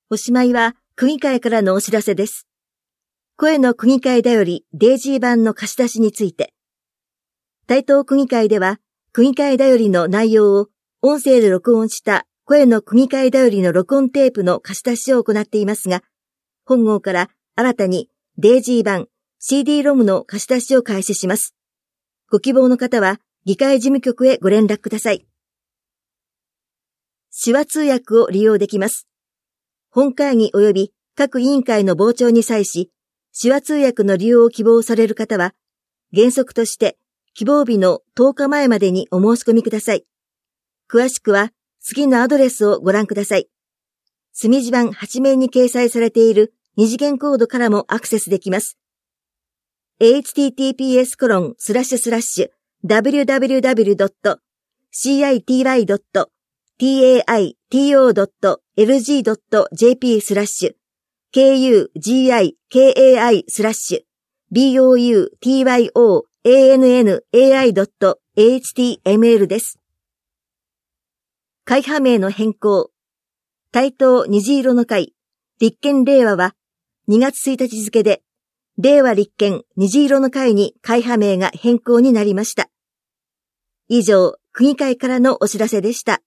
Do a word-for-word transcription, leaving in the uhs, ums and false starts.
おしまいは区議会からのお知らせです。声の区議会だよりデイジー版の貸し出しについて。台東区議会では区議会だよりの内容を音声で録音した声の区議会だよりの録音テープの貸し出しを行っていますが、本号から新たにデイジー版 シーディーロム の貸し出しを開始します。ご希望の方は議会事務局へご連絡ください。手話通訳を利用できます。本会議及び各委員会の傍聴に際し、手話通訳の利用を希望される方は、原則として希望日のとおかまえまでにお申し込みください。詳しくは次のアドレスをご覧ください。墨字版はち面に掲載されている二次元コードからもアクセスできます。エイチティーティーピーエスコロンスラッシュスラッシュダブリューダブリューダブリュードットシーアイティーワイドットティーエーアイティーオードットエルジードットジェーピースラッシュケーユージーアイケーエーアイスラッシュビーオーユーティーワイオーエーエヌエヌエーアイドットエイチティーエムエル です。会派名の変更。台東虹色の会、立憲令和はにがつついたち付で、令和立憲虹色の会に会派名が変更になりました。以上、区議会からのお知らせでした。